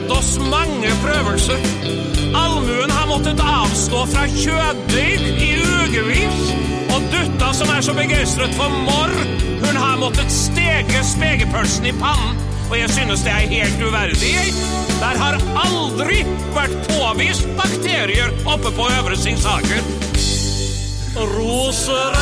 gitt oss mange prøvelser. Almuen har måttet avstå fra kjøddyr I ugevis, og dutta som så begeistret for morr, hun har måttet steke spekepølsen I pannen, og jeg synes det helt uverdig. Der har aldri vært påvist bakterier oppe på Øvre Singsaker. Roser